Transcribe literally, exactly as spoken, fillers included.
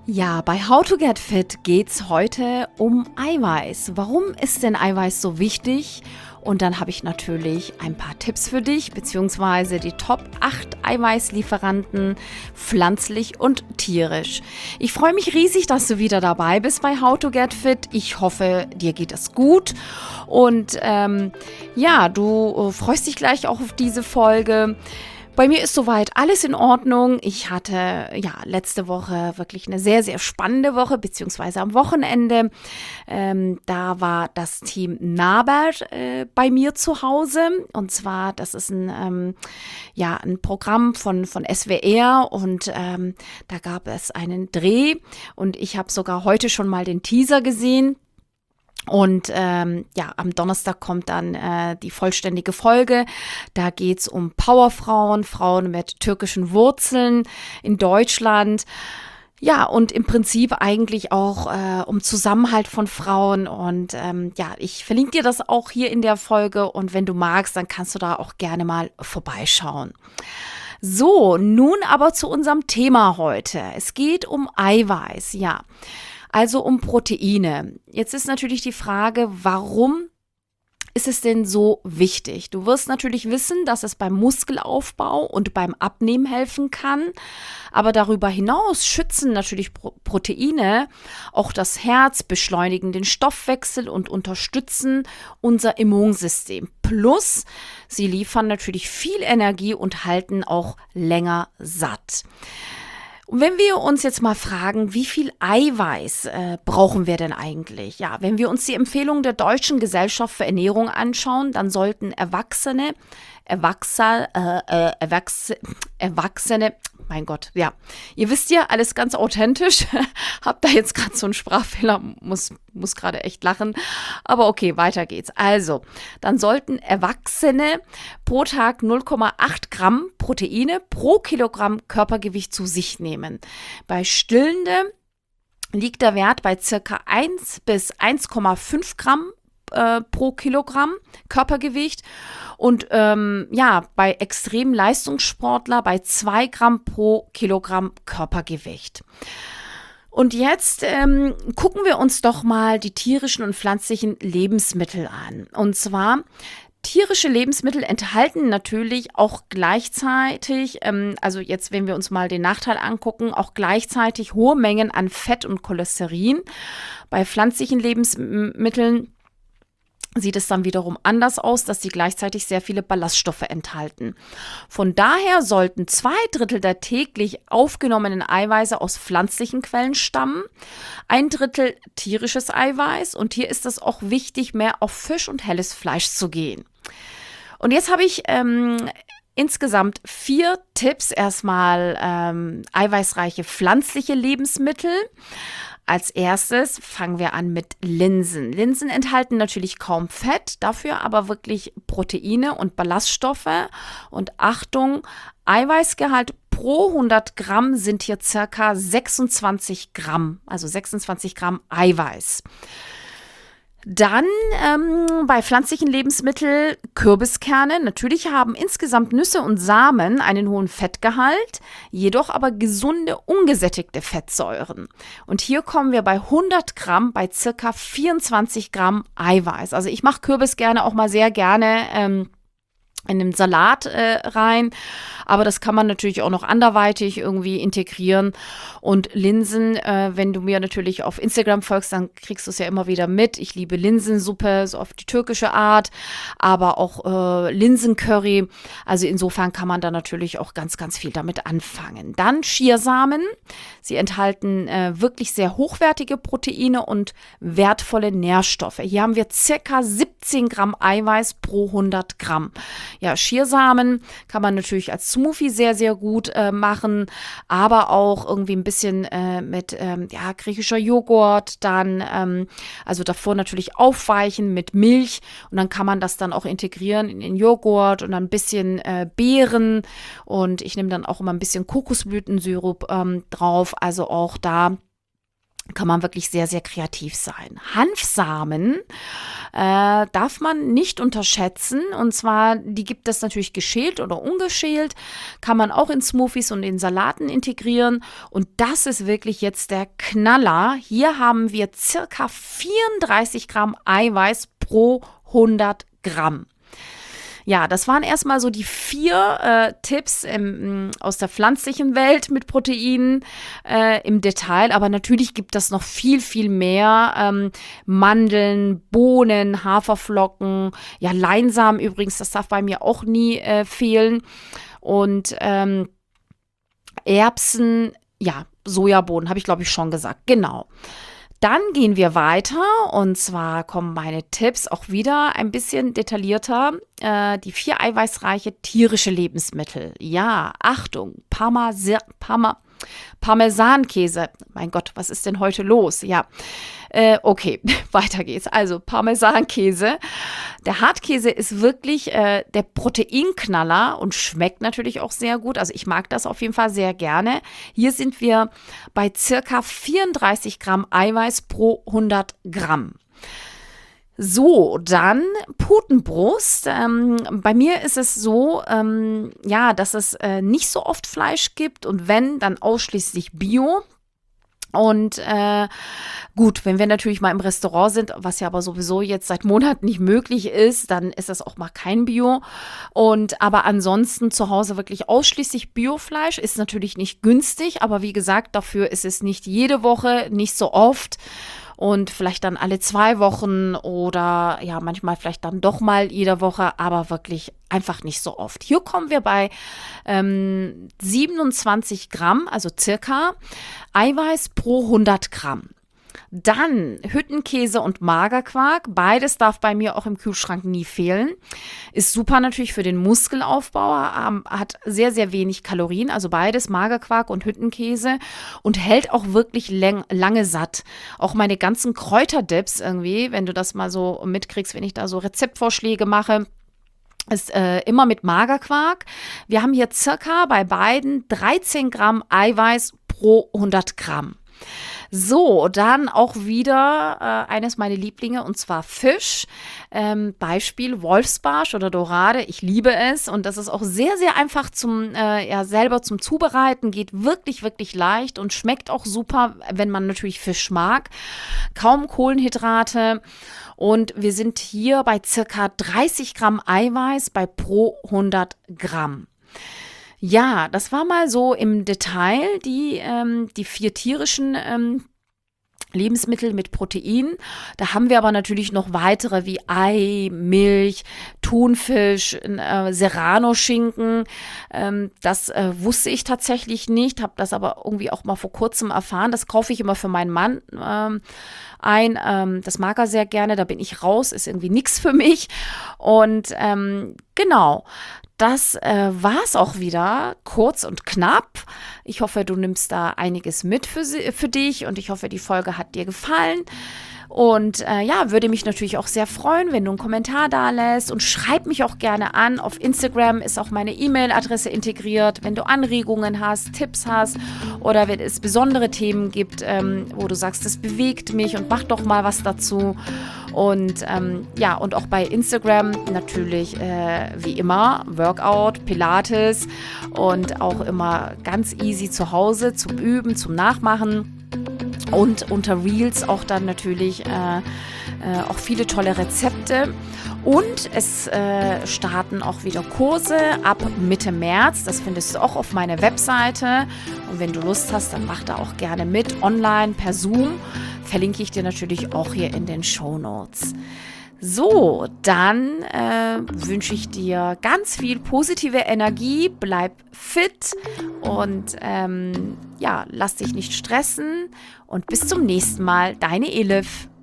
Ja, bei How to Get Fit geht's heute um Eiweiß. Warum ist denn Eiweiß so wichtig? Und dann habe ich natürlich ein paar Tipps für dich, beziehungsweise die Top acht Eiweißlieferanten, pflanzlich und tierisch. Ich freue mich riesig, dass du wieder dabei bist bei How to Get Fit. Ich hoffe, dir geht es gut. Und ähm, ja, du äh, freust dich gleich auch auf diese Folge. Bei mir ist soweit alles in Ordnung. Ich hatte ja letzte Woche wirklich eine sehr, sehr spannende Woche, beziehungsweise am Wochenende. Ähm, da war das Team Nabert äh, bei mir zu Hause. Und zwar, das ist ein, ähm, ja, ein Programm von, von S W R und ähm, da gab es einen Dreh. Und ich habe sogar heute schon mal den Teaser gesehen. Und ähm, ja, am Donnerstag kommt dann äh, die vollständige Folge. Da geht's um Powerfrauen, Frauen mit türkischen Wurzeln in Deutschland. Ja, und im Prinzip eigentlich auch äh, um Zusammenhalt von Frauen. Und ähm, ja, ich verlinke dir das auch hier in der Folge. Und wenn du magst, dann kannst du da auch gerne mal vorbeischauen. So, nun aber zu unserem Thema heute. Es geht um Eiweiß, ja. Also um Proteine. Jetzt ist natürlich die Frage, warum ist es denn so wichtig? Du wirst natürlich wissen, dass es beim Muskelaufbau und beim Abnehmen helfen kann. Aber darüber hinaus schützen natürlich Pro- Proteine auch das Herz, beschleunigen den Stoffwechsel und unterstützen unser Immunsystem. Plus, sie liefern natürlich viel Energie und halten auch länger satt. Und wenn wir uns jetzt mal fragen, wie viel Eiweiß äh, brauchen wir denn eigentlich? Ja, wenn wir uns die Empfehlung der Deutschen Gesellschaft für Ernährung anschauen, dann sollten Erwachsene, Erwachsene, äh, äh, Erwachsene, Erwachsene, mein Gott, ja, ihr wisst ja, alles ganz authentisch. Hab da jetzt gerade so einen Sprachfehler, muss, muss gerade echt lachen. Aber okay, weiter geht's. Also, dann sollten Erwachsene pro Tag null Komma acht Gramm Proteine pro Kilogramm Körpergewicht zu sich nehmen. Bei Stillende liegt der Wert bei circa eins bis eins Komma fünf Gramm äh, pro Kilogramm Körpergewicht. Und ähm, ja, bei extremen Leistungssportler bei zwei Gramm pro Kilogramm Körpergewicht. Und jetzt ähm, gucken wir uns doch mal die tierischen und pflanzlichen Lebensmittel an. Und zwar tierische Lebensmittel enthalten natürlich auch gleichzeitig, ähm, also jetzt, wenn wir uns mal den Nachteil angucken, auch gleichzeitig hohe Mengen an Fett und Cholesterin. Bei pflanzlichen Lebensmitteln sieht es dann wiederum anders aus, dass sie gleichzeitig sehr viele Ballaststoffe enthalten. Von daher sollten zwei Drittel der täglich aufgenommenen Eiweiße aus pflanzlichen Quellen stammen, ein Drittel tierisches Eiweiß und hier ist es auch wichtig, mehr auf Fisch und helles Fleisch zu gehen. Und jetzt habe ich ähm, insgesamt vier Tipps, erstmal ähm, eiweißreiche pflanzliche Lebensmittel. Als erstes fangen wir an mit Linsen. Linsen enthalten natürlich kaum Fett, dafür aber wirklich Proteine und Ballaststoffe. Und Achtung, Eiweißgehalt pro hundert Gramm sind hier circa sechsundzwanzig Gramm, also sechsundzwanzig Gramm Eiweiß. Dann ähm, bei pflanzlichen Lebensmitteln Kürbiskerne. Natürlich haben insgesamt Nüsse und Samen einen hohen Fettgehalt, jedoch aber gesunde, ungesättigte Fettsäuren. Und hier kommen wir bei hundert Gramm bei circa vierundzwanzig Gramm Eiweiß. Also ich mache Kürbiskerne auch mal sehr gerne ähm, in den Salat äh, rein, aber das kann man natürlich auch noch anderweitig irgendwie integrieren. Und Linsen, äh, wenn du mir natürlich auf Instagram folgst, dann kriegst du es ja immer wieder mit. Ich liebe Linsensuppe, so auf die türkische Art, aber auch äh, Linsencurry. Also insofern kann man da natürlich auch ganz, ganz viel damit anfangen. Dann Chiasamen. Sie enthalten äh, wirklich sehr hochwertige Proteine und wertvolle Nährstoffe. Hier haben wir circa siebzehn Gramm Eiweiß pro hundert Gramm. Ja, Chiasamen kann man natürlich als Smoothie sehr, sehr gut äh, machen, aber auch irgendwie ein bisschen äh, mit ähm, ja, griechischer Joghurt, dann ähm, also davor natürlich aufweichen mit Milch und dann kann man das dann auch integrieren in den Joghurt und dann ein bisschen äh, Beeren und ich nehme dann auch immer ein bisschen Kokosblütensirup ähm, drauf, also auch da kann man wirklich sehr, sehr kreativ sein. Hanfsamen äh, darf man nicht unterschätzen. Und zwar, die gibt es natürlich geschält oder ungeschält. Kann man auch in Smoothies und in Salaten integrieren. Und das ist wirklich jetzt der Knaller. Hier haben wir circa vierunddreißig Gramm Eiweiß pro hundert Gramm. Ja, das waren erstmal so die vier äh, Tipps im, aus der pflanzlichen Welt mit Proteinen äh, im Detail. Aber natürlich gibt es noch viel, viel mehr. Ähm, Mandeln, Bohnen, Haferflocken, ja, Leinsamen übrigens, das darf bei mir auch nie äh, fehlen. Und ähm, Erbsen, ja, Sojabohnen, habe ich glaube ich schon gesagt, genau. Dann gehen wir weiter und zwar kommen meine Tipps auch wieder ein bisschen detaillierter. Äh, die vier eiweißreiche tierische Lebensmittel. Ja, Achtung, Parmese Parma Parmesankäse. Mein Gott, was ist denn heute los? Ja, äh, okay, weiter geht's. Also Parmesankäse. Der Hartkäse ist wirklich äh, der Proteinknaller und schmeckt natürlich auch sehr gut. Also ich mag das auf jeden Fall sehr gerne. Hier sind wir bei circa vierunddreißig Gramm Eiweiß pro hundert Gramm. So, dann Putenbrust. Ähm, bei mir ist es so, ähm, ja, dass es äh, nicht so oft Fleisch gibt und wenn, dann ausschließlich Bio. Und äh, gut, wenn wir natürlich mal im Restaurant sind, was ja aber sowieso jetzt seit Monaten nicht möglich ist, dann ist das auch mal kein Bio. Und aber ansonsten zu Hause wirklich ausschließlich Biofleisch, ist natürlich nicht günstig, aber wie gesagt, dafür ist es nicht jede Woche, nicht so oft. Und vielleicht dann alle zwei Wochen oder ja, manchmal vielleicht dann doch mal jede Woche, aber wirklich einfach nicht so oft. Hier kommen wir bei ähm, siebenundzwanzig Gramm, also circa Eiweiß pro hundert Gramm. Dann Hüttenkäse und Magerquark. Beides darf bei mir auch im Kühlschrank nie fehlen. Ist super natürlich für den Muskelaufbau, ähm, hat sehr, sehr wenig Kalorien. Also beides, Magerquark und Hüttenkäse. Und hält auch wirklich lang, lange satt. Auch meine ganzen Kräuterdips irgendwie, wenn du das mal so mitkriegst, wenn ich da so Rezeptvorschläge mache, ist äh, immer mit Magerquark. Wir haben hier circa bei beiden dreizehn Gramm Eiweiß pro hundert Gramm. So, dann auch wieder äh, eines meiner Lieblinge und zwar Fisch. Ähm, Beispiel Wolfsbarsch oder Dorade. Ich liebe es und das ist auch sehr, sehr einfach zum äh, ja, selber zum Zubereiten. Geht wirklich, wirklich leicht und schmeckt auch super, wenn man natürlich Fisch mag. Kaum Kohlenhydrate. Und wir sind hier bei circa dreißig Gramm Eiweiß bei pro hundert Gramm. Ja, das war mal so im Detail die, ähm, die vier tierischen ähm, Lebensmittel mit Protein. Da haben wir aber natürlich noch weitere wie Ei, Milch, Thunfisch, äh, Serrano-Schinken. Ähm, das äh, wusste ich tatsächlich nicht, habe das aber irgendwie auch mal vor kurzem erfahren. Das kaufe ich immer für meinen Mann ähm, ein. Ähm, das mag er sehr gerne, da bin ich raus, ist irgendwie nichts für mich. Und ähm, genau. Das äh, war es auch wieder, kurz und knapp. Ich hoffe, du nimmst da einiges mit für, für dich und ich hoffe, die Folge hat dir gefallen. Und äh, ja, würde mich natürlich auch sehr freuen, wenn du einen Kommentar da lässt und schreib mich auch gerne an. Auf Instagram ist auch meine E-Mail-Adresse integriert. Wenn du Anregungen hast, Tipps hast oder wenn es besondere Themen gibt, ähm, wo du sagst, das bewegt mich und mach doch mal was dazu. Und ähm, ja, und auch bei Instagram natürlich äh, wie immer Workout, Pilates und auch immer ganz easy zu Hause zum Üben, zum Nachmachen. Und unter Reels auch dann natürlich äh, äh, auch viele tolle Rezepte. Und es äh, starten auch wieder Kurse ab Mitte März. Das findest du auch auf meiner Webseite. Und wenn du Lust hast, dann mach da auch gerne mit, online, per Zoom. Verlinke ich dir natürlich auch hier in den Shownotes. So, dann äh, wünsche ich dir ganz viel positive Energie, bleib fit und ähm, ja, lass dich nicht stressen und bis zum nächsten Mal, deine Elif.